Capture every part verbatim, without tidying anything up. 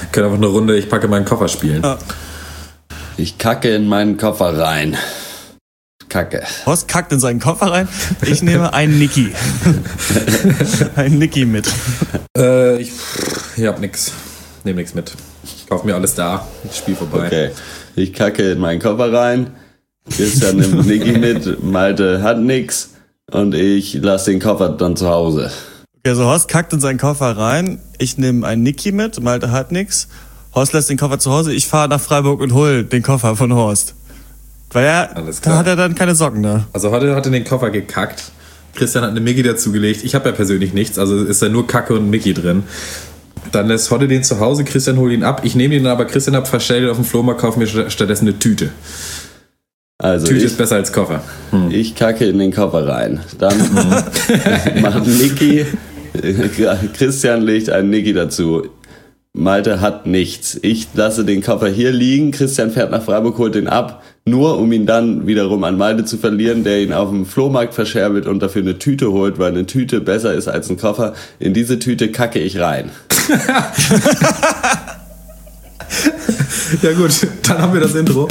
können einfach eine Runde Ich packe meinen Koffer spielen. Ja. Ich kacke in meinen Koffer rein. Kacke. Horst kackt in seinen Koffer rein. Ich nehme einen Niki. Ein Niki mit. Äh, ich, ich hab nix. Nehme nix mit. Ich kauf mir alles da. Spiel vorbei. Okay. Ich kacke in meinen Koffer rein. Christian nimmt Niki mit. Malte hat nix. Und ich lasse den Koffer dann zu Hause. Okay, also Horst kackt in seinen Koffer rein. Ich nehme einen Niki mit. Malte hat nix. Horst lässt den Koffer zu Hause. Ich fahre nach Freiburg und hol den Koffer von Horst. Weil er, da hat er dann keine Socken da. Also heute hat er den Koffer gekackt. Christian hat eine Mickey dazugelegt. Ich habe ja persönlich nichts, also ist da nur Kacke und Mickey drin. Dann lässt Hodde den zu Hause, Christian holt ihn ab. Ich nehme ihn aber, Christian hat verstellt auf dem Flohmarkt, kaufe mir stattdessen eine Tüte. Also Tüte ich, ist besser als Koffer. Hm. Ich kacke in den Koffer rein. Dann macht Niki, Christian legt einen Niki dazu. Malte hat nichts. Ich lasse den Koffer hier liegen. Christian fährt nach Freiburg, holt den ab. Nur um ihn dann wiederum an Malte zu verlieren, der ihn auf dem Flohmarkt verscherbelt und dafür eine Tüte holt, weil eine Tüte besser ist als ein Koffer. In diese Tüte kacke ich rein. Ja gut, dann haben wir das Intro.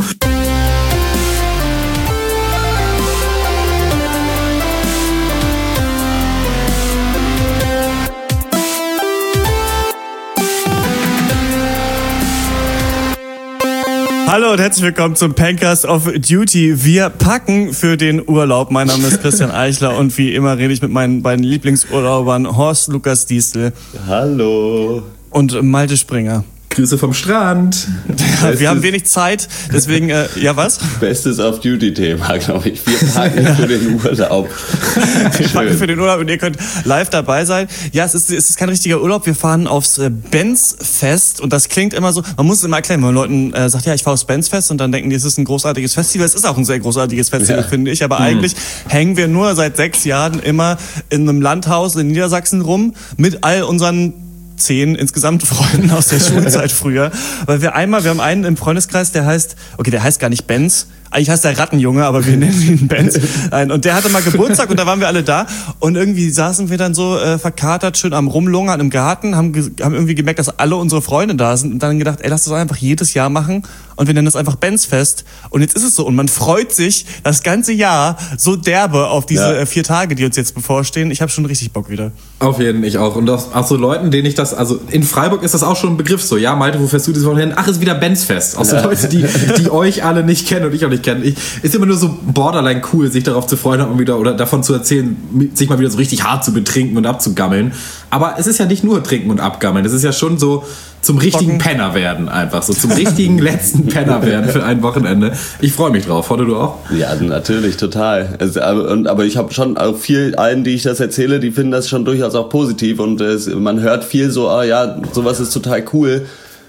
Hallo und herzlich willkommen zum Pankers of Duty. Wir packen für den Urlaub. Mein Name ist Christian Eichler und wie immer rede ich mit meinen beiden Lieblingsurlaubern Horst Lukas Diestel. Hallo. Und Malte Springer. Grüße vom Strand. Ja, wir haben wenig Zeit, deswegen, äh, ja was? Bestes Off-Duty-Thema, glaube ich. Wir packen für den Urlaub. Wir packen für den Urlaub und ihr könnt live dabei sein. Ja, es ist, es ist kein richtiger Urlaub. Wir fahren aufs äh, Benz-Fest und das klingt immer so, man muss es immer erklären, wenn man Leuten äh, sagt, ja, ich fahre aufs Benz-Fest und dann denken die, es ist ein großartiges Festival. Es ist auch ein sehr großartiges Festival, ja. Finde ich, aber mhm. eigentlich hängen wir nur seit sechs Jahren immer in einem Landhaus in Niedersachsen rum mit all unseren zehn insgesamt Freunden aus der Schulzeit früher, weil wir einmal, wir haben einen im Freundeskreis, der heißt, okay, der heißt gar nicht Benz, eigentlich heißt der Rattenjunge, aber wir nennen ihn Benz. Und der hatte mal Geburtstag und da waren wir alle da und irgendwie saßen wir dann so äh, verkatert schön am Rumlungern im Garten, haben, ge- haben irgendwie gemerkt, dass alle unsere Freunde da sind und dann gedacht, ey, lass das einfach jedes Jahr machen und wir nennen das einfach Benzfest und jetzt ist es so und man freut sich das ganze Jahr so derbe auf diese ja. äh, vier Tage, die uns jetzt bevorstehen. Ich habe schon richtig Bock wieder. Auf jeden, ich auch. Und auch, auch so Leuten, denen ich das, also in Freiburg ist das auch schon ein Begriff so, ja, Malte, wo fährst du dieses Wochenende hin? Ach, ist wieder Benzfest. Auch so ja. Leute, die, die euch alle nicht kennen und ich auch nicht kennen. Ich, ist immer nur so borderline cool, sich darauf zu freuen und wieder oder davon zu erzählen, sich mal wieder so richtig hart zu betrinken und abzugammeln. Aber es ist ja nicht nur trinken und abgammeln. Es ist ja schon so zum richtigen Penner werden einfach. So zum richtigen letzten Penner werden für ein Wochenende. Ich freue mich drauf. Hodde, du auch? Ja, natürlich, total. Also, aber, und, aber ich habe schon auch viel, allen, die ich das erzähle, die finden das schon durchaus auch positiv. Und es, man hört viel so, ah ja, sowas ist total cool.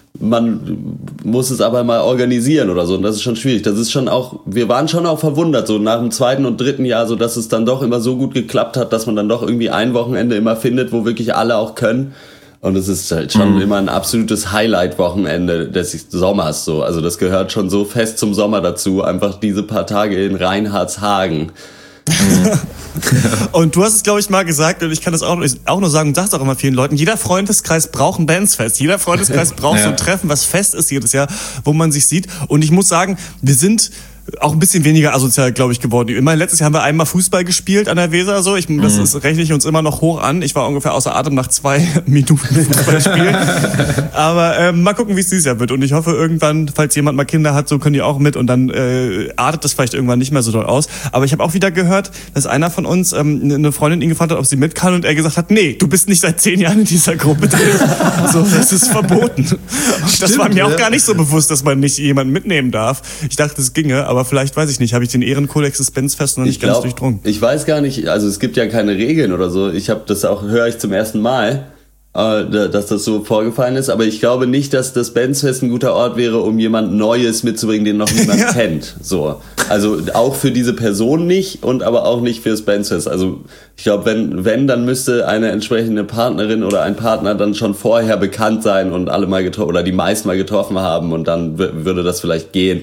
Man muss es aber mal organisieren oder so und das ist schon schwierig. Das ist schon auch, wir waren schon auch verwundert, so nach dem zweiten und dritten Jahr, so dass es dann doch immer so gut geklappt hat, dass man dann doch irgendwie ein Wochenende immer findet, wo wirklich alle auch können. Und es ist halt schon mhm. immer ein absolutes Highlight-Wochenende des Sommers so. Also das gehört schon so fest zum Sommer dazu, einfach diese paar Tage in Reinhardshagen. Und du hast es, glaube ich, mal gesagt, und ich kann das auch, auch nur sagen, und sagst auch immer vielen Leuten, jeder Freundeskreis braucht ein Bandsfest. Jeder Freundeskreis braucht ja. so ein Treffen, was fest ist jedes Jahr, wo man sich sieht. Und ich muss sagen, wir sind auch ein bisschen weniger asozial, glaube ich, geworden. Immer letztes Jahr haben wir einmal Fußball gespielt an der Weser, so. Ich, das mhm. ist, rechne ich uns immer noch hoch an. Ich war ungefähr außer Atem nach zwei Minuten Fußball spielen. Aber ähm, mal gucken, wie es dieses Jahr wird. Und ich hoffe irgendwann, falls jemand mal Kinder hat, so können die auch mit und dann äh, artet das vielleicht irgendwann nicht mehr so doll aus. Aber ich habe auch wieder gehört, dass einer von uns, ähm, eine Freundin ihn gefragt hat, ob sie mit kann und er gesagt hat, nee, du bist nicht seit zehn Jahren in dieser Gruppe drin. So, das ist verboten. Und das war mir auch gar nicht so bewusst, dass man nicht jemanden mitnehmen darf. Ich dachte, es ginge, aber vielleicht, weiß ich nicht, habe ich den Ehrenkodex des Benzfests noch nicht ich ganz glaub, durchdrungen. Ich weiß gar nicht, also es gibt ja keine Regeln oder so. Ich habe das auch, höre ich zum ersten Mal, äh, dass das so vorgefallen ist. Aber ich glaube nicht, dass das Benzfest ein guter Ort wäre, um jemand Neues mitzubringen, den noch niemand ja. kennt. So, also auch für diese Person nicht und aber auch nicht fürs Benzfest. Also ich glaube, wenn, wenn, dann müsste eine entsprechende Partnerin oder ein Partner dann schon vorher bekannt sein und alle mal getroffen oder die meisten mal getroffen haben und dann w- würde das vielleicht gehen.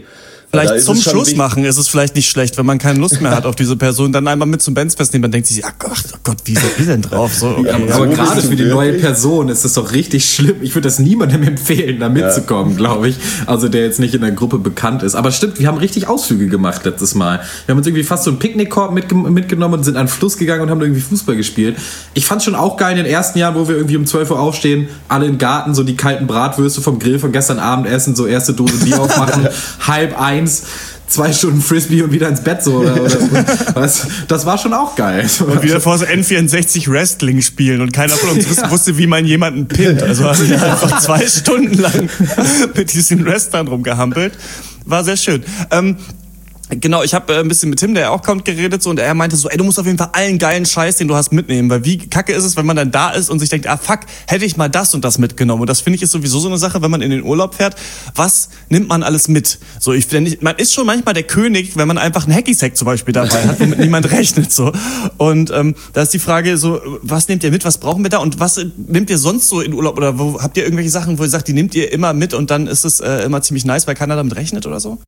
Vielleicht zum Schluss machen ist es vielleicht nicht schlecht, wenn man keine Lust mehr hat auf diese Person, dann einmal mit zum Bandsfest nehmen, man denkt sich, ach Gott, oh Gott, wie seid ihr denn drauf? So, okay. ja, aber so gerade für die neue Person ist das doch richtig schlimm. Ich würde das niemandem empfehlen, da mitzukommen, ja. glaube ich. Also der jetzt nicht in der Gruppe bekannt ist. Aber stimmt, wir haben richtig Ausflüge gemacht letztes Mal. Wir haben uns irgendwie fast so einen Picknickkorb mitge- mitgenommen und sind an den Fluss gegangen und haben irgendwie Fußball gespielt. Ich fand schon auch geil in den ersten Jahren, wo wir irgendwie um zwölf Uhr aufstehen, alle im Garten, so die kalten Bratwürste vom Grill von gestern Abend essen, so erste Dose Bier aufmachen, halb eins, zwei Stunden Frisbee und wieder ins Bett so. Oder, oder, was, das war schon auch geil. Und wieder vor so N vierundsechzig Wrestling spielen und keiner von uns ja. wusste, wie man jemanden pinnt. Also haben wir einfach zwei Stunden lang mit diesen Wrestlern rumgehampelt. War sehr schön. Ähm, Genau, ich habe äh, ein bisschen mit Tim, der auch kommt, geredet so und er meinte so, ey, du musst auf jeden Fall allen geilen Scheiß, den du hast, mitnehmen, weil wie kacke ist es, wenn man dann da ist und sich denkt, ah fuck, hätte ich mal das und das mitgenommen. Und das finde ich ist sowieso so eine Sache, wenn man in den Urlaub fährt, was nimmt man alles mit? So, ich ich, man ist schon manchmal der König, wenn man einfach einen Hacky-Sack zum Beispiel dabei hat, womit niemand rechnet so. Und ähm, da ist die Frage so, was nehmt ihr mit, was brauchen wir da und was nehmt ihr sonst so in Urlaub oder wo habt ihr irgendwelche Sachen, wo ihr sagt, die nehmt ihr immer mit und dann ist es äh, immer ziemlich nice, weil keiner damit rechnet oder so?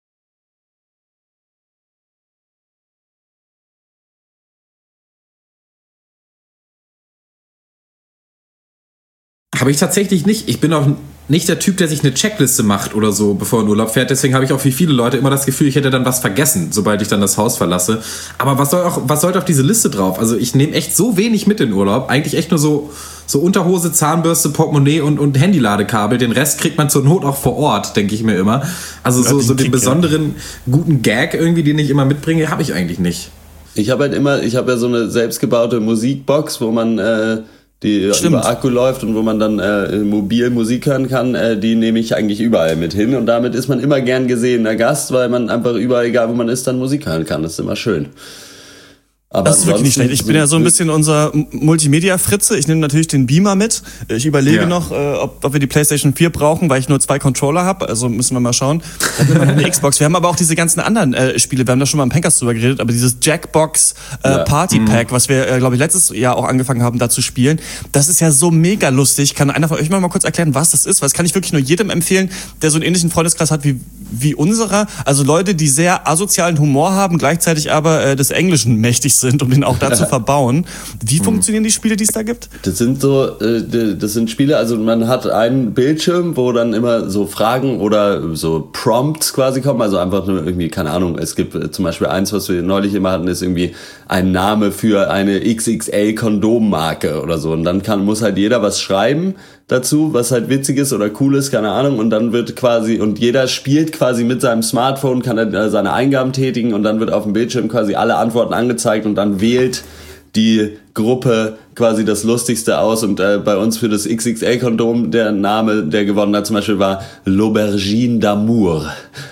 Habe ich tatsächlich nicht. Ich bin auch nicht der Typ, der sich eine Checkliste macht oder so, bevor er in Urlaub fährt. Deswegen habe ich auch wie viele Leute immer das Gefühl, ich hätte dann was vergessen, sobald ich dann das Haus verlasse. Aber was soll auch, was sollte auf diese Liste drauf? Also ich nehme echt so wenig mit in Urlaub. Eigentlich echt nur so, so Unterhose, Zahnbürste, Portemonnaie und, und Handyladekabel. Den Rest kriegt man zur Not auch vor Ort, denke ich mir immer. Also so, so den besonderen guten Gag irgendwie, den ich immer mitbringe, habe ich eigentlich nicht. Ich habe halt immer, ich habe ja so eine selbstgebaute Musikbox, wo man äh, die Stimmt. über Akku läuft und wo man dann äh, mobil Musik hören kann, äh, die nehme ich eigentlich überall mit hin und damit ist man immer gern gesehener Gast, weil man einfach überall, egal wo man ist, dann Musik hören kann. Das ist immer schön. Aber das ist wirklich nicht schlecht. Ich bin ja so ein bisschen unser Multimedia-Fritze. Ich nehme natürlich den Beamer mit. Ich überlege ja. noch, äh, ob, ob wir die PlayStation vier brauchen, weil ich nur zwei Controller habe. Also müssen wir mal schauen. Dann nehmen wir noch eine Xbox. Wir haben aber auch diese ganzen anderen äh, Spiele. Wir haben da schon mal im Pankers drüber geredet. Aber dieses Jackbox äh, ja. Party Pack, mhm. was wir, äh, glaube ich, letztes Jahr auch angefangen haben, da zu spielen, das ist ja so mega lustig. Kann einer von euch mal, mal kurz erklären, was das ist? Weil das kann ich wirklich nur jedem empfehlen, der so einen ähnlichen Freundeskreis hat wie, wie unserer. Also Leute, die sehr asozialen Humor haben, gleichzeitig aber äh, des Englischen mächtig sind, um den auch da zu verbauen. Wie funktionieren die Spiele, die es da gibt? Das sind so, das sind Spiele, also man hat einen Bildschirm, wo dann immer so Fragen oder so Prompts quasi kommen, also einfach nur irgendwie, keine Ahnung, es gibt zum Beispiel eins, was wir neulich immer hatten, ist irgendwie ein Name für eine X X L-Kondommarke oder so und dann kann, muss halt jeder was schreiben dazu, was halt witzig ist oder cool ist, keine Ahnung, und dann wird quasi, und jeder spielt quasi mit seinem Smartphone, kann er seine Eingaben tätigen und dann wird auf dem Bildschirm quasi alle Antworten angezeigt und dann wählt die Gruppe quasi das Lustigste aus und äh, bei uns für das X X L-Kondom der Name, der gewonnen hat, zum Beispiel war L'Aubergine d'Amour.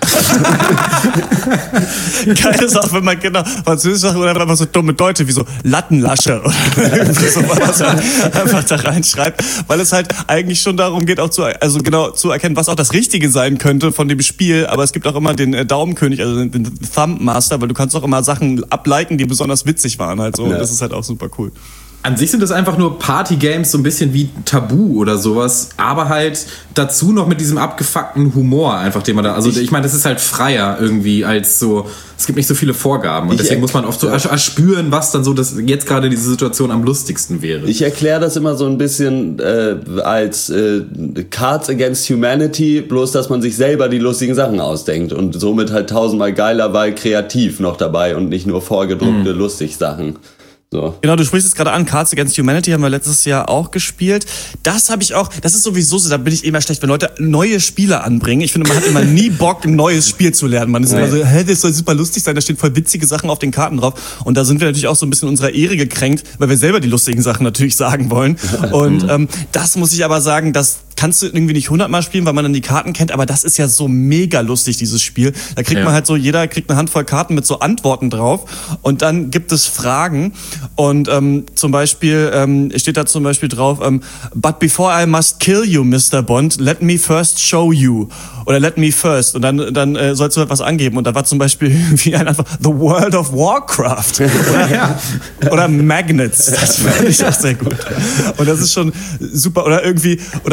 Geil ist auch, wenn man genau Französisch sagt oder einfach so dumme Deutsche wie so Lattenlasche oder irgendwie so, was man einfach da reinschreibt, weil es halt eigentlich schon darum geht, auch zu, also genau zu erkennen, was auch das Richtige sein könnte von dem Spiel, aber es gibt auch immer den äh, Daumenkönig, also den, den Thumb Master, weil du kannst auch immer Sachen abliken, die besonders witzig waren halt so ja. Und das ist halt auch super cool. An sich sind das einfach nur Party-Games, so ein bisschen wie Tabu oder sowas, aber halt dazu noch mit diesem abgefuckten Humor einfach, den man da, also ich meine, das ist halt freier irgendwie als so, es gibt nicht so viele Vorgaben und deswegen muss man oft so erspüren, was dann so das jetzt gerade diese Situation am lustigsten wäre. Ich erkläre das immer so ein bisschen äh, als äh, Cards Against Humanity, bloß dass man sich selber die lustigen Sachen ausdenkt und somit halt tausendmal geiler, weil kreativ noch dabei und nicht nur vorgedruckte mhm. lustig Sachen. So. Genau, du sprichst es gerade an, Cards Against Humanity haben wir letztes Jahr auch gespielt. Das habe ich auch, das ist sowieso so, da bin ich immer schlecht, wenn Leute neue Spiele anbringen. Ich finde, man hat immer nie Bock, ein neues Spiel zu lernen. Man ist nee. immer so, hä, das soll super lustig sein, da stehen voll witzige Sachen auf den Karten drauf. Und da sind wir natürlich auch so ein bisschen unserer Ehre gekränkt, weil wir selber die lustigen Sachen natürlich sagen wollen. Und ähm, das muss ich aber sagen, das kannst du irgendwie nicht hundertmal spielen, weil man dann die Karten kennt, aber das ist ja so mega lustig, dieses Spiel. Da kriegt ja. man halt so, jeder kriegt eine Handvoll Karten mit so Antworten drauf und dann gibt es Fragen und ähm, zum Beispiel ähm, steht da zum Beispiel drauf, ähm, but before I must kill you, Mister Bond, let me first show you oder let me first und dann, dann äh, sollst du etwas angeben und da war zum Beispiel irgendwie ein einfach The World of Warcraft oder, ja. oder Magnets, das fand ich auch sehr gut und das ist schon super oder irgendwie, oder während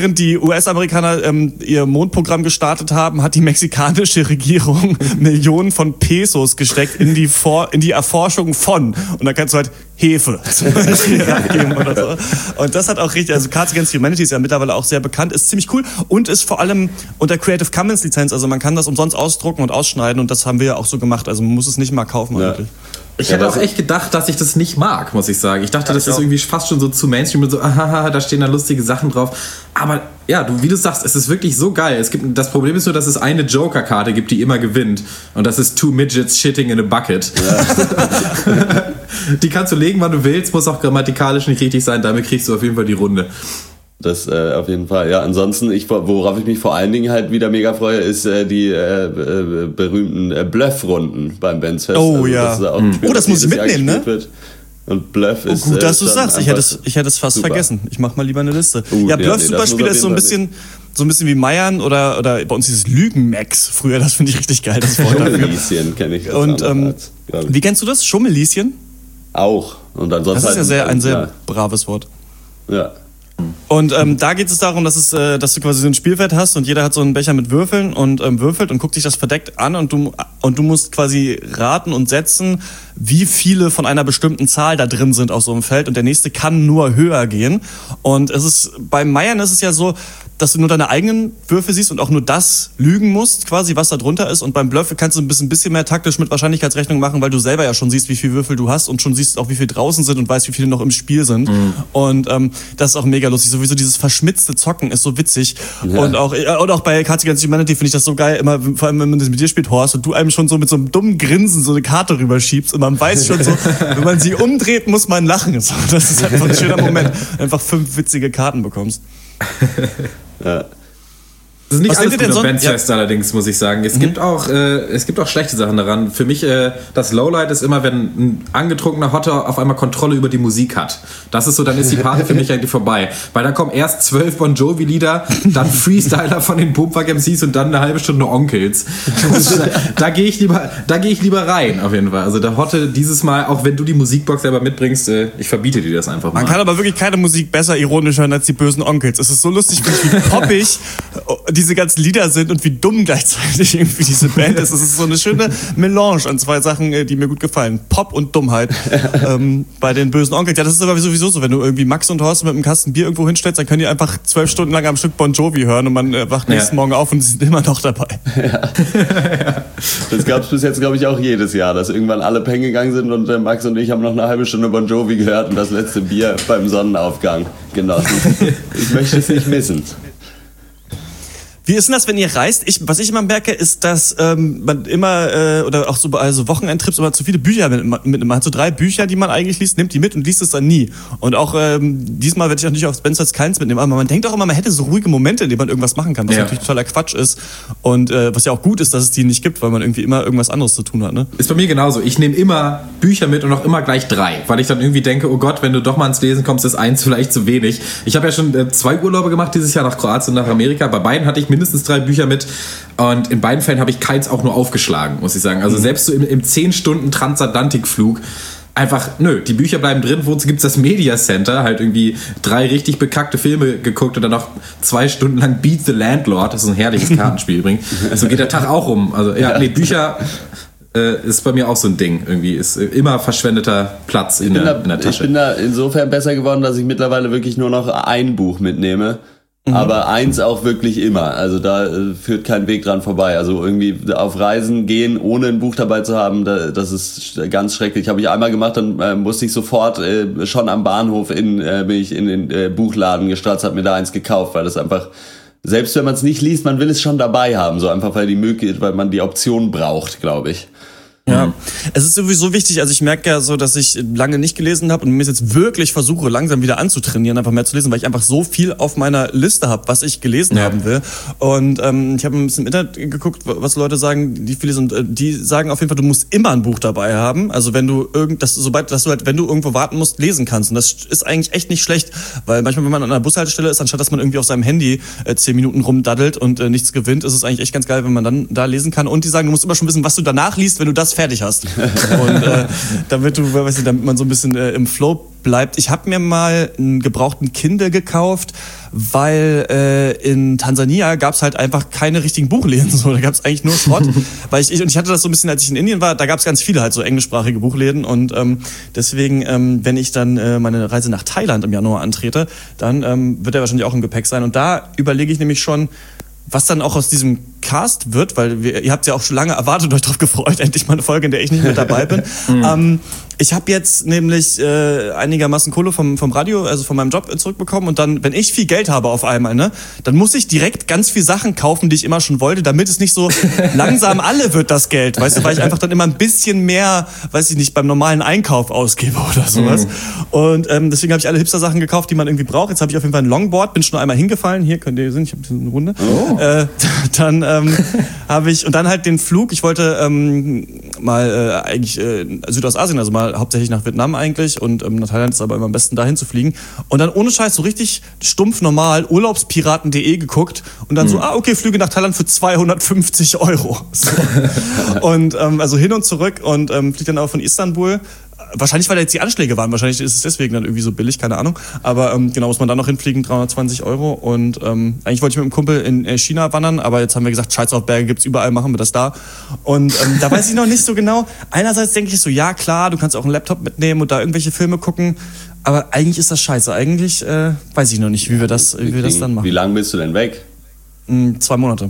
während die U S-Amerikaner ähm, ihr Mondprogramm gestartet haben, hat die mexikanische Regierung Millionen von Pesos gesteckt in die, For- in die Erforschung von. Und da kannst du halt Hefe zum Beispiel abgeben oder so. Und das hat auch richtig, also Cards Against Humanity ist ja mittlerweile auch sehr bekannt, ist ziemlich cool und ist vor allem unter Creative Commons Lizenz, also man kann das umsonst ausdrucken und ausschneiden und das haben wir ja auch so gemacht, also man muss es nicht mal kaufen Ja. eigentlich. Ich Ja, hätte das auch echt gedacht, dass ich das nicht mag, muss ich sagen. Ich dachte, Ja, das ich ist auch. irgendwie fast schon so zu Mainstream und so, ahaha, da stehen da lustige Sachen drauf. Aber ja, du, wie du sagst, es ist wirklich so geil. Es gibt, das Problem ist nur, dass es eine Joker-Karte gibt, die immer gewinnt. Und das ist Two Midgets Shitting in a Bucket. Ja. Die kannst du legen, wann du willst, muss auch grammatikalisch nicht richtig sein. Damit kriegst du auf jeden Fall die Runde. Das äh, auf jeden Fall. Ja, ansonsten, ich, worauf ich mich vor allen Dingen halt wieder mega freue, ist äh, die äh, äh, berühmten äh, Bluff-Runden beim Bandsfest. Oh, also, ja. Das ist auch Mhm. ein Spiel, Oh, das muss ich jedes Jahr mitnehmen, ne? gespielt wird. Und Bluff Oh, ist. gut, dass äh, du schon sagst. Ich hätte, es, einfach ich hätte es fast super. vergessen. Ich mach mal lieber eine Liste. Uh, ja, ja, Bluff nee, zum das Beispiel muss auf ist so ein jeden Fall bisschen, so ein bisschen wie Meiern oder, oder bei uns dieses Lügenmax früher. Das finde ich richtig geil. Das Wort dafür. Schummelieschen kenne ich. als Und ähm, andererseits, glaub ich. wie kennst du das? Schummelieschen? Auch. Und ansonsten Das ist ja halt, sehr, ein sehr ja, braves Wort. ja. Und ähm, da geht es darum, dass, es, äh, dass du quasi so ein Spielfeld hast und jeder hat so einen Becher mit Würfeln und ähm, würfelt und guckt sich das verdeckt an und du, und du musst quasi raten und setzen, wie viele von einer bestimmten Zahl da drin sind auf so einem Feld und der nächste kann nur höher gehen. Und es ist beim Meiern ist es ja so, dass du nur deine eigenen Würfel siehst und auch nur das lügen musst, quasi, was da drunter ist. Und beim Bluff kannst du ein bisschen, bisschen mehr taktisch mit Wahrscheinlichkeitsrechnung machen, weil du selber ja schon siehst, wie viele Würfel du hast und schon siehst auch, wie viele draußen sind und weißt, wie viele noch im Spiel sind. Mhm. Und ähm, das ist auch mega lustig. Sowieso dieses verschmitzte Zocken ist so witzig. Ja. Und auch äh, und auch bei Cards Against Humanity finde ich das so geil, immer, vor allem wenn man das mit dir spielt, Horst, und du einem schon so mit so einem dummen Grinsen so eine Karte rüberschiebst und man weiß schon so, wenn man sie umdreht, muss man lachen. Das ist einfach ein schöner Moment, einfach fünf witzige Karten bekommst. Ja. Das ist nicht Was alles seht ihr gut denn am son- Bandsfest ja. allerdings, muss ich sagen. Es, Mhm. gibt auch, äh, es gibt auch schlechte Sachen daran. Für mich, äh, das Lowlight ist immer, wenn ein angetrunkener Hotter auf einmal Kontrolle über die Musik hat. Das ist so, dann ist die Party für mich eigentlich vorbei. Weil da kommen erst zwölf Bon Jovi-Lieder, dann Freestyler von den Pumpwack M Cs und dann eine halbe Stunde Onkels. da da gehe ich, lieber- da geh ich lieber rein, auf jeden Fall. Also der Hotte dieses Mal, auch wenn du die Musikbox selber mitbringst, äh, ich verbiete dir das einfach mal. Man kann aber wirklich keine Musik besser ironisch hören als die bösen Onkels. Es ist so lustig, wie poppig diese ganzen Lieder sind und wie dumm gleichzeitig irgendwie diese Band ist. Es ist so eine schöne Melange an zwei Sachen, die mir gut gefallen. Pop und Dummheit ähm, bei den bösen Onkels. Ja, das ist aber sowieso so, wenn du irgendwie Max und Horst mit einem Kasten Bier irgendwo hinstellst, dann können die einfach zwölf Stunden lang am Stück Bon Jovi hören und man äh, wacht nächsten Ja. Morgen auf und sie sind immer noch dabei. Ja. Das gab es bis jetzt, glaube ich, auch jedes Jahr, dass irgendwann alle pennen gegangen sind und äh, Max und ich haben noch eine halbe Stunde Bon Jovi gehört und das letzte Bier beim Sonnenaufgang genossen. Ich möchte es nicht missen. Wie ist denn das, wenn ihr reist? Ich, was ich immer merke, ist, dass ähm, man immer, äh, oder auch so bei also Wochenendtrips immer zu viele Bücher mitnimmt. Mit, man hat so drei Bücher, die man eigentlich liest, nimmt die mit und liest es dann nie. Und auch ähm, diesmal werde ich auch nicht auf Spencer's keins mitnehmen. Aber man denkt auch immer, man hätte so ruhige Momente, in denen man irgendwas machen kann, was Ja. natürlich totaler Quatsch ist. Und äh, was ja auch gut ist, dass es die nicht gibt, weil man irgendwie immer irgendwas anderes zu tun hat. Ne? Ist bei mir genauso. Ich nehme immer Bücher mit und auch immer gleich drei, weil ich dann irgendwie denke, oh Gott, wenn du doch mal ins Lesen kommst, ist eins vielleicht zu wenig. Ich habe ja schon äh, zwei Urlaube gemacht dieses Jahr nach Kroatien und nach Amerika. Bei beiden hatte ich mindestens drei Bücher mit und in beiden Fällen habe ich keins auch nur aufgeschlagen, muss ich sagen. Also mhm. selbst so im, im zehn Stunden Transatlantikflug einfach, nö, die Bücher bleiben drin. Wozu gibt's das Media Center? Halt irgendwie drei richtig bekackte Filme geguckt und dann noch zwei Stunden lang Beat the Landlord. Das ist ein herrliches Kartenspiel übrigens. So geht der Tag auch rum. Also ja, nee, Bücher äh, ist bei mir auch so ein Ding. Irgendwie ist immer verschwendeter Platz in der, Da, in der Tasche. ich bin da insofern besser geworden, dass ich mittlerweile wirklich nur noch ein Buch mitnehme. Mhm. Aber eins auch wirklich immer. Also da äh, führt kein Weg dran vorbei. Also irgendwie auf Reisen gehen, ohne ein Buch dabei zu haben, da, das ist ganz schrecklich. Habe ich einmal gemacht, dann äh, musste ich sofort äh, schon am Bahnhof in, äh, bin ich in den äh, Buchladen gestratzt, hab mir da eins gekauft, weil das einfach, selbst wenn man es nicht liest, man will es schon dabei haben. So einfach, weil die Möglichkeit, weil man die Option braucht, glaube ich. Ja, es ist sowieso wichtig, also ich merke ja so, dass ich lange nicht gelesen habe und mir jetzt wirklich versuche, langsam wieder anzutrainieren, einfach mehr zu lesen, weil ich einfach so viel auf meiner Liste habe, was ich gelesen ja. haben will. Und ähm, ich habe ein bisschen im Internet geguckt, was Leute sagen, die viele sind, die sagen auf jeden Fall, du musst immer ein Buch dabei haben. Also wenn du irgend, dass, sobald, dass du halt, wenn du irgendwo warten musst, lesen kannst. Und das ist eigentlich echt nicht schlecht, weil manchmal, wenn man an einer Bushaltestelle ist, anstatt dass man irgendwie auf seinem Handy äh, zehn Minuten rumdaddelt und äh, nichts gewinnt, ist es eigentlich echt ganz geil, wenn man dann da lesen kann. Und die sagen, du musst immer schon wissen, was du danach liest, wenn du das fertig hast. Und äh, damit du, weiß ich, damit man so ein bisschen äh, im Flow bleibt. Ich habe mir mal einen gebrauchten Kindle gekauft, weil äh, in Tansania gab es halt einfach keine richtigen Buchläden. So. Da gab es eigentlich nur Schrott. weil ich, ich, und ich hatte das so ein bisschen, als ich in Indien war, da gab es ganz viele halt so englischsprachige Buchläden. Und ähm, deswegen, ähm, wenn ich dann äh, meine Reise nach Thailand im Januar antrete, dann ähm, wird er wahrscheinlich auch im Gepäck sein. Und da überlege ich nämlich schon, was dann auch aus diesem Cast wird, weil wir, ihr habt ja auch schon lange erwartet und euch drauf gefreut, endlich mal eine Folge, in der ich nicht mit dabei bin. ähm, ich habe jetzt nämlich äh, einigermaßen Kohle vom, vom Radio, also von meinem Job zurückbekommen und dann, wenn ich viel Geld habe auf einmal, ne, dann muss ich direkt ganz viel Sachen kaufen, die ich immer schon wollte, damit es nicht so langsam alle wird, das Geld, weißt du, weil ich einfach dann immer ein bisschen mehr, weiß ich nicht, beim normalen Einkauf ausgebe oder sowas. Mhm. Und ähm, deswegen habe ich alle Hipster-Sachen gekauft, die man irgendwie braucht. Jetzt habe ich auf jeden Fall ein Longboard, bin schon einmal hingefallen, hier könnt ihr sehen, ich habe eine Runde. Oh. Äh, dann ähm, habe ich, und dann halt den Flug, ich wollte ähm, mal äh, eigentlich äh, Südostasien, also mal hauptsächlich nach Vietnam eigentlich und ähm, nach Thailand ist aber immer am besten dahin zu fliegen. Und dann ohne Scheiß so richtig stumpf normal urlaubspiraten punkt de geguckt und dann mhm. so, ah okay, Flüge nach Thailand für zweihundertfünfzig Euro. So. und ähm, also hin und zurück und ähm, fliegt dann auch von Istanbul. Wahrscheinlich, weil da jetzt die Anschläge waren. Wahrscheinlich ist es deswegen dann irgendwie so billig, keine Ahnung. Aber ähm, genau, muss man da noch hinfliegen, dreihundertzwanzig Euro. Und ähm, eigentlich wollte ich mit einem Kumpel in äh, China wandern, aber jetzt haben wir gesagt, Scheiß auf Berge gibt's überall, machen wir das da. Und ähm, da weiß ich noch nicht so genau. Einerseits denke ich so, ja klar, du kannst auch einen Laptop mitnehmen und da irgendwelche Filme gucken. Aber eigentlich ist das scheiße. Eigentlich äh, weiß ich noch nicht, wie wir das, wie wir das dann machen. Wie lange bist du denn weg? Mm, zwei Monate.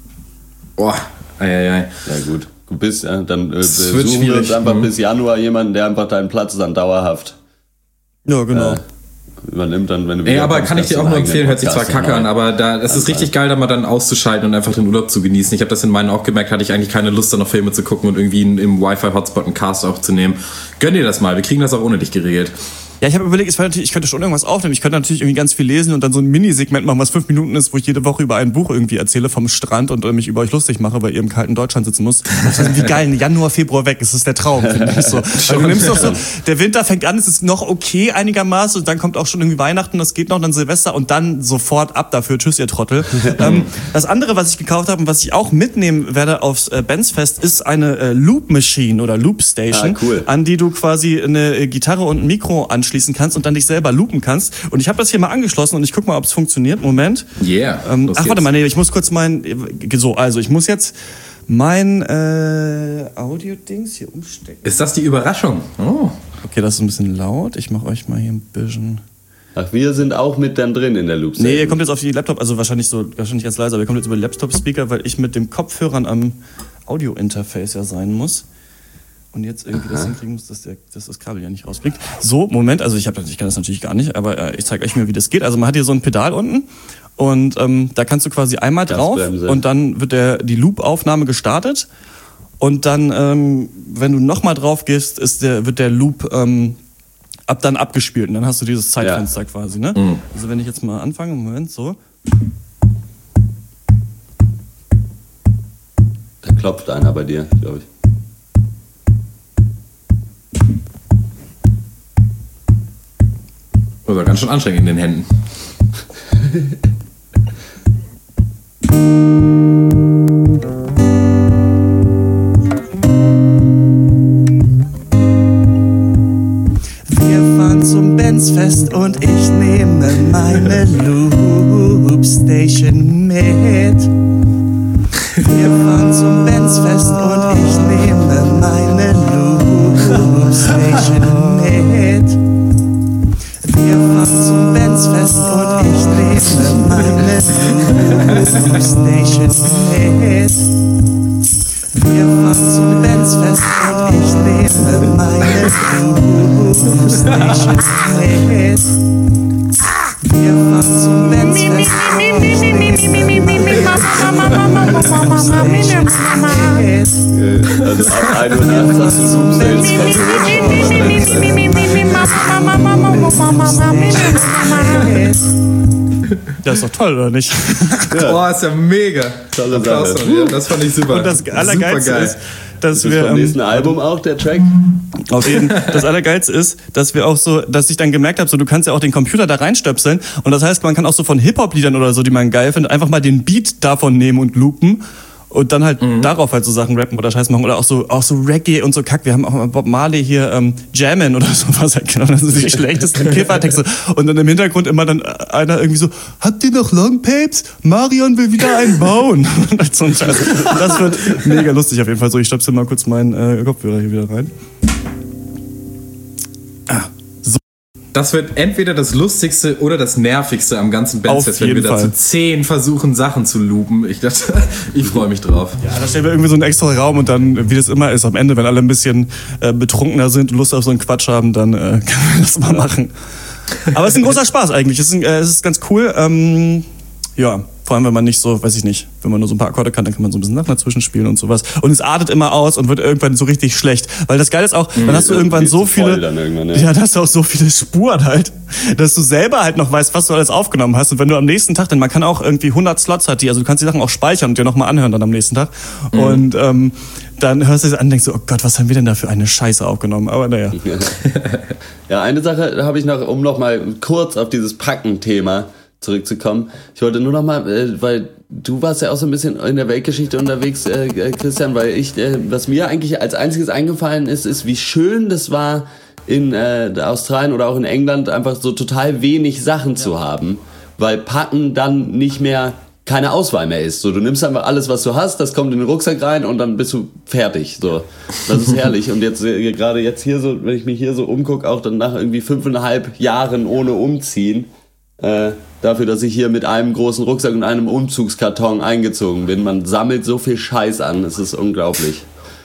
Boah, ei, ei, ei. Ja gut. Du bist, ja, dann äh, suchen wir uns einfach mhm. bis Januar jemanden, der einfach deinen Platz dann dauerhaft ja, genau. Äh, übernimmt dann, wenn du Ey, aber kann ich dir auch nur empfehlen, hört sich zwar kacke an, aber da, das ist richtig geil, da mal dann auszuschalten und einfach den Urlaub zu genießen. Ich habe das in meinen auch gemerkt, hatte ich eigentlich keine Lust, da noch Filme zu gucken und irgendwie im Wi-Fi-Hotspot einen Cast aufzunehmen. Gönn dir das mal, wir kriegen das auch ohne dich geregelt. Ja, ich habe überlegt, ich könnte schon irgendwas aufnehmen. Ich könnte natürlich irgendwie ganz viel lesen und dann so ein Minisegment machen, was fünf Minuten ist, wo ich jede Woche über ein Buch irgendwie erzähle vom Strand und mich über euch lustig mache, weil ihr im kalten Deutschland sitzen müsst. Das ist wie geil, Januar, Februar weg. Das ist der Traum, finde ich so. Weil du nimmst doch so, der Winter fängt an, es ist noch okay einigermaßen und dann kommt auch schon irgendwie Weihnachten, das geht noch, dann Silvester und dann sofort ab dafür. Tschüss, ihr Trottel. ähm, das andere, was ich gekauft habe und was ich auch mitnehmen werde aufs äh, Bandsfest, ist eine äh, Loop Machine oder Loop Station, ah, cool. an die du quasi eine äh, Gitarre und ein Mikro anschließen kannst und dann dich selber loopen kannst. Und ich habe das hier mal angeschlossen und ich guck mal, ob es funktioniert. Moment. Yeah. Ähm, ach, warte mal, nee, ich muss kurz mein... So, also ich muss jetzt mein äh, Audio-Dings hier umstecken. Ist das die Überraschung? Oh. Okay, das ist ein bisschen laut. Ich mache euch mal hier ein bisschen... Ach, wir sind auch mit dann drin in der Loop. Nee, ihr kommt jetzt auf die Laptop, also wahrscheinlich so, wahrscheinlich ganz leise, aber ihr kommt jetzt über die Laptop-Speaker, weil ich mit dem Kopfhörern am Audio-Interface ja sein muss. Und jetzt irgendwie Aha. das hinkriegen muss, dass, der, dass das Kabel ja nicht rausfliegt. So, Moment, also ich, hab, ich kann das natürlich gar nicht, aber äh, ich zeige euch mal, wie das geht. Also man hat hier so ein Pedal unten und ähm, da kannst du quasi einmal drauf und dann wird der, die Loop-Aufnahme gestartet und dann, ähm, wenn du nochmal drauf gehst, ist der, wird der Loop ähm, ab dann abgespielt und dann hast du dieses Zeitfenster ja. quasi. Ne? Mhm. Also wenn ich jetzt mal anfange, Moment, so. Da klopft einer bei dir, glaube ich. Das war ganz schön anstrengend in den Händen. Wir fahren zum Bandsfest und ich nehme meine Loop Station mit. Wir fahren zum Bandsfest und ich nehme meine Loop Station mit. Wir fahren zum Bandsfest und ich nehme meine Loop Station mit. Wir fahren zum Bandsfest und ich nehme meine Loop Station mit. Wir fahren zum Bandsfest und ich nehme meine Loop Station mit. Also ab ein Uhr nachts hast du Loop Das ist doch toll, oder nicht? Ja. Boah, ist ja mega. Tolle Applaus Sache. von dir. Das fand ich super. Und das Allergeilste ist, dass ist wir... vom nächsten ähm, Album auch, der Track? Auf jeden Fall. Das Allergeilste ist, dass wir auch so, dass ich dann gemerkt habe, so du kannst ja auch den Computer da reinstöpseln und das heißt, man kann auch so von Hip-Hop-Liedern oder so, die man geil findet, einfach mal den Beat davon nehmen und loopen und dann halt mhm. darauf halt so Sachen rappen oder Scheiß machen oder auch so auch so Reggae und so Kack. Wir haben auch mal Bob Marley hier ähm, Jammin' oder sowas halt genau. Das sind die schlechtesten Kiffertexte. Und dann im Hintergrund immer dann einer irgendwie so, habt ihr noch Longpapes? Marion will wieder einen bauen. Und so ein Scheiß. Das wird mega lustig auf jeden Fall. So, ich stöpsel mal kurz meinen äh, Kopfhörer hier wieder rein. Ah, so. Das wird entweder das Lustigste oder das Nervigste am ganzen Bandfest, wenn wir da zu zehn versuchen, Sachen zu loopen. Ich, ich freue mich drauf. Ja, da stellen wir irgendwie so einen extra Raum und dann, wie das immer ist, am Ende, wenn alle ein bisschen äh, betrunkener sind und Lust auf so einen Quatsch haben, dann äh, können wir das mal machen. Aber es ist ein großer Spaß eigentlich. Es ist, äh, es ist ganz cool. Ähm, ja, vor allem, wenn man nicht so, weiß ich nicht, wenn man nur so ein paar Akkorde kann, dann kann man so ein bisschen Sachen dazwischen spielen und sowas. Und es artet immer aus und wird irgendwann so richtig schlecht. Weil das Geile ist auch, dann hast du irgendwann so viele, dann irgendwann, ja. ja, dann hast du auch so viele Spuren halt, dass du selber halt noch weißt, was du alles aufgenommen hast. Und wenn du am nächsten Tag, denn man kann auch irgendwie hundert Slots hat die, also du kannst die Sachen auch speichern und dir nochmal anhören dann am nächsten Tag. Mhm. Und ähm, dann hörst du es an und denkst so, oh Gott, was haben wir denn da für eine Scheiße aufgenommen? Aber naja. Ja, eine Sache habe ich noch, um noch mal kurz auf dieses Packen-Thema zurückzukommen. Ich wollte nur noch mal, äh, weil du warst ja auch so ein bisschen in der Weltgeschichte unterwegs, äh, Christian, weil ich, äh, was mir eigentlich als einziges eingefallen ist, ist, wie schön das war, in äh, Australien oder auch in England einfach so total wenig Sachen ja. zu haben, weil Packen dann nicht mehr keine Auswahl mehr ist. So, du nimmst einfach alles, was du hast, das kommt in den Rucksack rein und dann bist du fertig. So, das ist herrlich. Und jetzt äh, gerade jetzt hier so, wenn ich mich hier so umgucke, auch dann nach irgendwie fünfeinhalb Jahren ohne Umziehen, äh, dafür, dass ich hier mit einem großen Rucksack und einem Umzugskarton eingezogen bin. Man sammelt so viel Scheiß an, es ist unglaublich.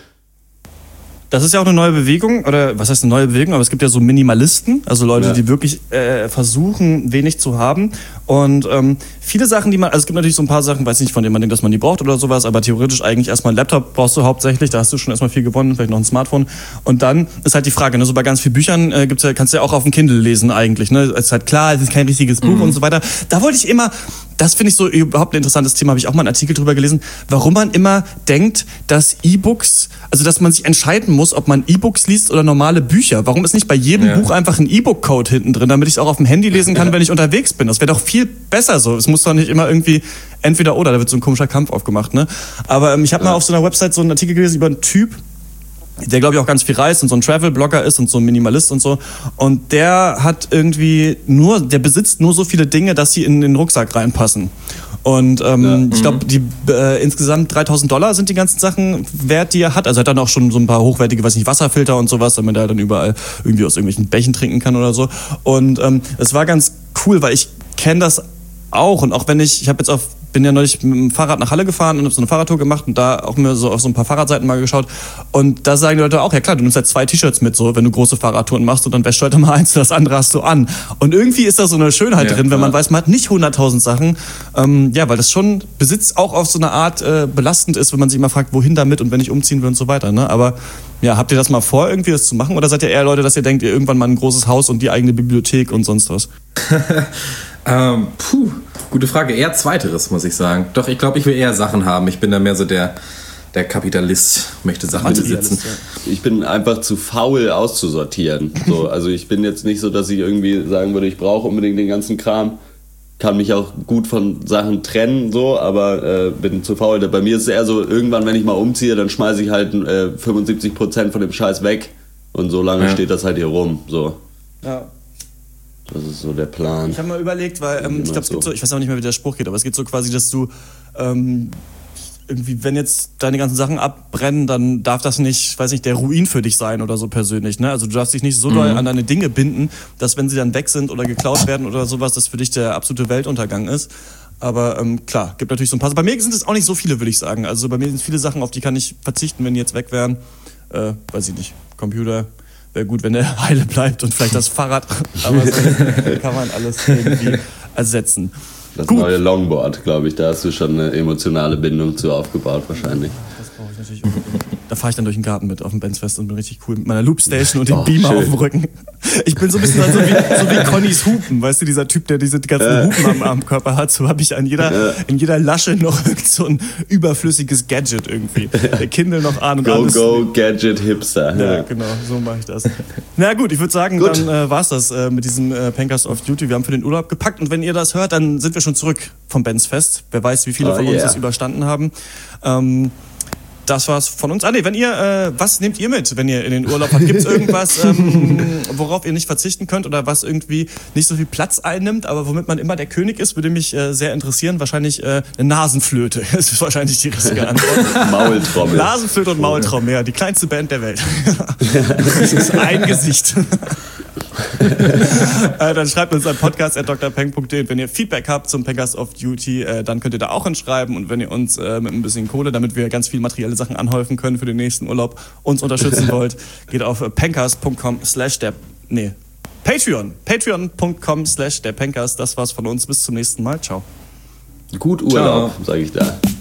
Das ist ja auch eine neue Bewegung, oder was heißt eine neue Bewegung, aber es gibt ja so Minimalisten, also Leute, ja. die wirklich äh, versuchen, wenig zu haben. Und ähm, viele Sachen, die man, also es gibt natürlich so ein paar Sachen, weiß nicht, von denen man denkt, dass man die braucht oder sowas, aber theoretisch eigentlich erstmal einen Laptop brauchst du hauptsächlich, da hast du schon erstmal viel gewonnen, vielleicht noch ein Smartphone. Und dann ist halt die Frage, ne, so bei ganz vielen Büchern äh, gibt's ja, kannst du ja auch auf dem Kindle lesen eigentlich, ne, es ist halt klar, es ist kein richtiges Buch mhm. und so weiter. Da wollte ich immer, das finde ich so überhaupt ein interessantes Thema, habe ich auch mal einen Artikel drüber gelesen, warum man immer denkt, dass E-Books, also dass man sich entscheiden muss, ob man E-Books liest oder normale Bücher. Warum ist nicht bei jedem ja. Buch einfach ein E-Book-Code hinten drin, damit ich es auch auf dem Handy lesen kann, wenn ich unterwegs bin? Das wäre doch viel besser so. Es muss doch nicht immer irgendwie entweder oder, da wird so ein komischer Kampf aufgemacht, ne? Aber ähm, ich habe ja. mal auf so einer Website so einen Artikel gelesen über einen Typ, der glaube ich auch ganz viel reist und so ein Travel-Blogger ist und so ein Minimalist und so. Und der hat irgendwie nur, der besitzt nur so viele Dinge, dass sie in den Rucksack reinpassen. Und ähm, ja, ich glaube, die äh, insgesamt dreitausend Dollar sind die ganzen Sachen wert, die er hat. Also er hat dann auch schon so ein paar hochwertige, weiß nicht, Wasserfilter und sowas, damit er dann überall irgendwie aus irgendwelchen Bächen trinken kann oder so. Und ähm, es war ganz cool, weil ich kenne das auch. Und auch wenn ich, ich habe jetzt auf bin ja neulich mit dem Fahrrad nach Halle gefahren und habe so eine Fahrradtour gemacht und da auch mir so auf so ein paar Fahrradseiten mal geschaut. Und da sagen die Leute auch, ja klar, du nimmst halt zwei T-Shirts mit, so wenn du große Fahrradtouren machst und dann wäschst du halt immer eins, das andere hast du an. Und irgendwie ist da so eine Schönheit ja, drin, wenn man ja. weiß, man hat nicht hunderttausend Sachen. Ähm, ja, weil das schon Besitz auch auf so eine Art äh, belastend ist, wenn man sich immer fragt, wohin damit und wenn ich umziehen will und so weiter. Ne? Aber ja, habt ihr das mal vor, irgendwie das zu machen? Oder seid ihr eher Leute, dass ihr denkt, ihr irgendwann mal ein großes Haus und die eigene Bibliothek und sonst was? ähm, puh. Gute Frage. Eher Zweiteres, muss ich sagen. Doch, ich glaube, ich will eher Sachen haben. Ich bin da mehr so der, der Kapitalist, möchte Sachen besitzen. Ich bin einfach zu faul auszusortieren. So, also ich bin jetzt nicht so, dass ich irgendwie sagen würde, ich brauche unbedingt den ganzen Kram. Kann mich auch gut von Sachen trennen, so, aber äh, bin zu faul. Bei mir ist es eher so, irgendwann, wenn ich mal umziehe, dann schmeiße ich halt äh, fünfundsiebzig Prozent von dem Scheiß weg. Und so lange ja. steht das halt hier rum. So. Ja. Das ist so der Plan. Ich habe mal überlegt, weil ähm, ich glaube, es gibt so, ich weiß auch nicht mehr, wie der Spruch geht, aber es geht so quasi, dass du ähm, irgendwie, wenn jetzt deine ganzen Sachen abbrennen, dann darf das nicht, weiß nicht, der Ruin für dich sein oder so persönlich. Ne? Also du darfst dich nicht so mhm. doll an deine Dinge binden, dass wenn sie dann weg sind oder geklaut werden oder sowas, das für dich der absolute Weltuntergang ist. Aber ähm, klar, gibt natürlich so ein paar. Bei mir sind es auch nicht so viele, würde ich sagen. Also bei mir sind viele Sachen, auf die kann ich verzichten, wenn die jetzt weg wären. Äh, weiß ich nicht, Computer. Wäre gut, wenn der heile bleibt und vielleicht das Fahrrad. Aber so kann man alles irgendwie ersetzen. Das gut. neue Longboard, glaube ich, da hast du schon eine emotionale Bindung zu aufgebaut wahrscheinlich. Das brauche ich natürlich unbedingt. Da fahre ich dann durch den Garten mit auf dem Benzfest und bin richtig cool mit meiner Loopstation und dem Oh, Beamer schön. auf dem Rücken. Ich bin so ein bisschen so wie, so wie Connys Hupen, weißt du, dieser Typ, der diese ganzen Äh. Hupen am, am Körper hat. So habe ich an jeder, Äh. in jeder Lasche noch irgend so ein überflüssiges Gadget irgendwie. Der Kindle noch an und Go, alles. go, Gadget, Hipster. Ja, Ja. genau, so mache ich das. Na gut, ich würde sagen, Gut. dann äh, war's das äh, mit diesem äh, Pencast of Duty. Wir haben für den Urlaub gepackt und wenn ihr das hört, dann sind wir schon zurück vom Benzfest. Wer weiß, wie viele Oh, von uns yeah. das überstanden haben. Ähm, das war's von uns. Ah nee, wenn ihr, äh, was nehmt ihr mit, wenn ihr in den Urlaub habt? Gibt's irgendwas, ähm, worauf ihr nicht verzichten könnt oder was irgendwie nicht so viel Platz einnimmt, aber womit man immer der König ist, würde mich äh, sehr interessieren. Wahrscheinlich äh, eine Nasenflöte. Das ist wahrscheinlich die richtige Antwort. Maultrommel. Nasenflöte und Maultrommel, ja, die kleinste Band der Welt. Das ist ein Gesicht. äh, dann schreibt uns an podcast at d r peng punkt d e und wenn ihr Feedback habt zum Pencast of Duty, äh, dann könnt ihr da auch hinschreiben und wenn ihr uns äh, mit ein bisschen Kohle, damit wir ganz viel materielle Sachen anhäufen können für den nächsten Urlaub, uns unterstützen wollt, geht auf äh, pencast punkt com slash der, nee, Patreon, patreon punkt com slash der Pencast. Das war's von uns, bis zum nächsten Mal, ciao. Gut Urlaub, sage ich da.